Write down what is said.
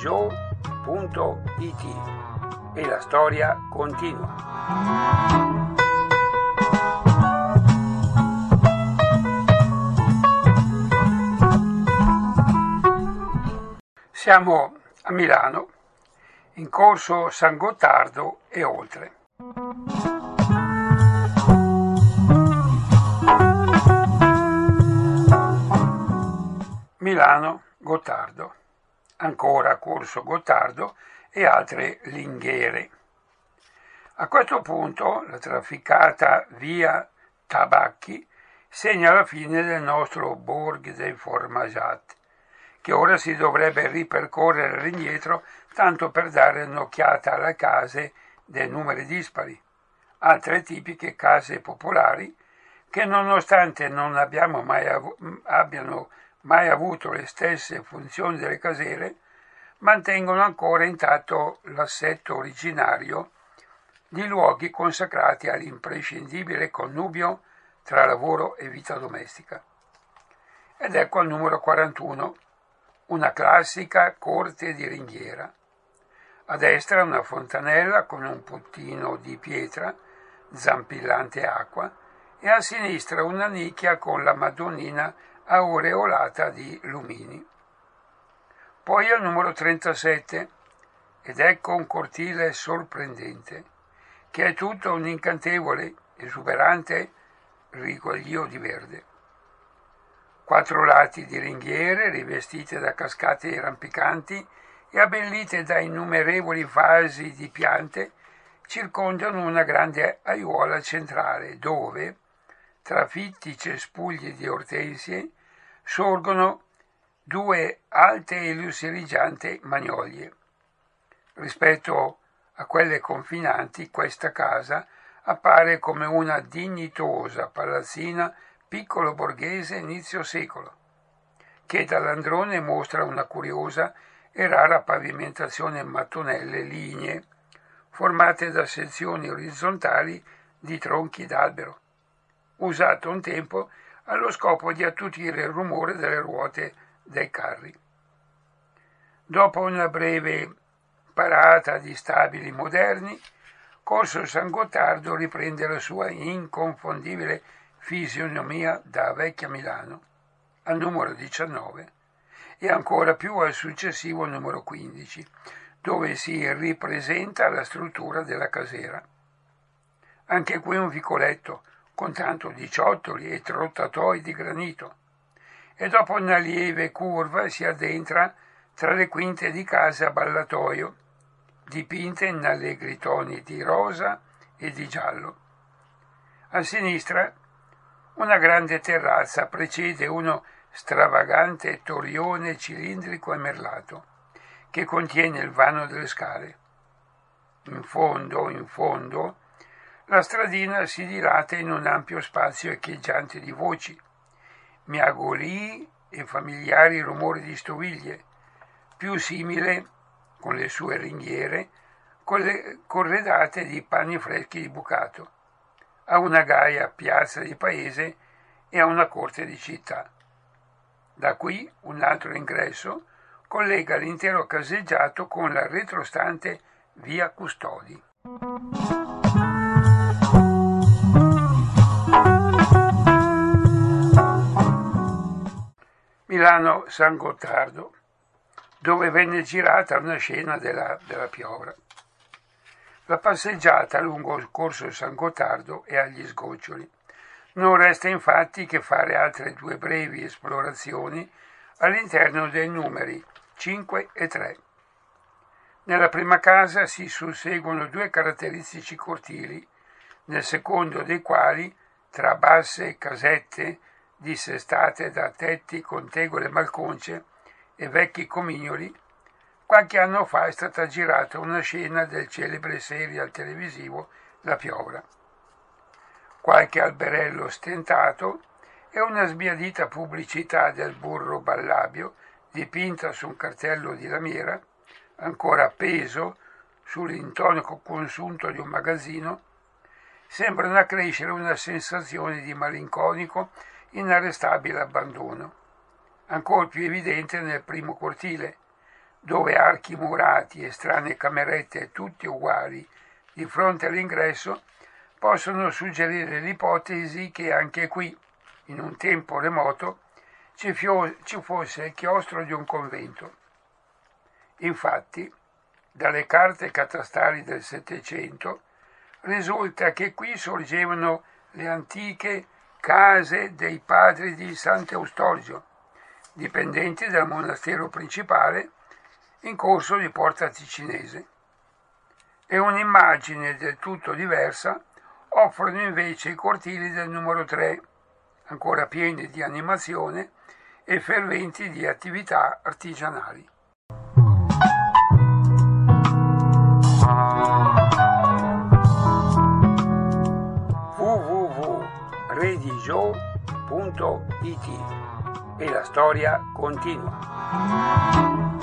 www.joe.it e la storia continua. Siamo a Milano, in corso San Gottardo e oltre. Milano, Gottardo, ancora corso Gottardo e altre linghiere. A questo punto la trafficata via Tabacchi segna la fine del nostro Bourg des Formageat, che ora si dovrebbe ripercorrere all'indietro tanto per dare un'occhiata alle case dei numeri dispari, altre tipiche case popolari che nonostante non abbiano mai avuto le stesse funzioni delle casere, mantengono ancora intatto l'assetto originario di luoghi consacrati all'imprescindibile connubio tra lavoro e vita domestica. Ed ecco al numero 41, una classica corte di ringhiera. A destra una fontanella con un puttino di pietra, zampillante acqua, e a sinistra una nicchia con la Madonnina aureolata di lumini. Poi al numero 37, ed ecco un cortile sorprendente, che è tutto un incantevole, esuberante rigoglio di verde. 4 lati di ringhiere rivestite da cascate rampicanti e abbellite da innumerevoli vasi di piante circondano una grande aiuola centrale dove, tra fitti cespugli di ortensie, sorgono 2 alte e lussureggianti magnolie. Rispetto a quelle confinanti, questa casa appare come una dignitosa palazzina piccolo borghese inizio secolo, che dall'androne mostra una curiosa e rara pavimentazione in mattonelle lignee, formate da sezioni orizzontali di tronchi d'albero, usato un tempo allo scopo di attutire il rumore delle ruote dei carri. Dopo una breve parata di stabili moderni, corso San Gottardo riprende la sua inconfondibile fisionomia da vecchia Milano, al numero 19 e ancora più al successivo numero 15, dove si ripresenta la struttura della casera. Anche qui un vicoletto con tanto di ciottoli e trottatoi di granito, e dopo una lieve curva si addentra tra le quinte di case a ballatoio, dipinte in allegri toni di rosa e di giallo. A sinistra una grande terrazza precede uno stravagante torrione cilindrico e merlato, che contiene il vano delle scale. In fondo, la stradina si dilata in un ampio spazio echeggiante di voci, miagolii e familiari rumori di stoviglie, più simile, con le sue ringhiere, corredate di panni freschi di bucato, a una gaia piazza di paese e a una corte di città. Da qui un altro ingresso collega l'intero caseggiato con la retrostante via Custodi. Milano San Gottardo, dove venne girata una scena della piovra. La passeggiata lungo il corso San Gottardo è agli sgoccioli. Non resta infatti che fare altre 2 brevi esplorazioni all'interno dei numeri 5 e 3. Nella prima casa si susseguono 2 caratteristici cortili, nel secondo dei quali, tra basse casette dissestate da tetti con tegole malconce e vecchi comignoli, qualche anno fa è stata girata una scena del celebre serial televisivo La piovra. Qualche alberello stentato e una sbiadita pubblicità del burro Ballabio dipinta su un cartello di lamiera, ancora appeso sull'intonaco consunto di un magazzino, sembrano accrescere una sensazione di malinconico inarrestabile abbandono, ancor più evidente nel primo cortile, dove archi murati e strane camerette tutti uguali di fronte all'ingresso possono suggerire l'ipotesi che anche qui, in un tempo remoto, ci fosse il chiostro di un convento. Infatti, dalle carte catastali del Settecento risulta che qui sorgevano le antiche case dei padri di Sant'Eustolgio, dipendenti dal monastero principale in corso di Porta Ticinese. E un'immagine del tutto diversa offrono invece i cortili del numero 3, ancora pieni di animazione e ferventi di attività artigianali. www.redigio.it e la storia continua.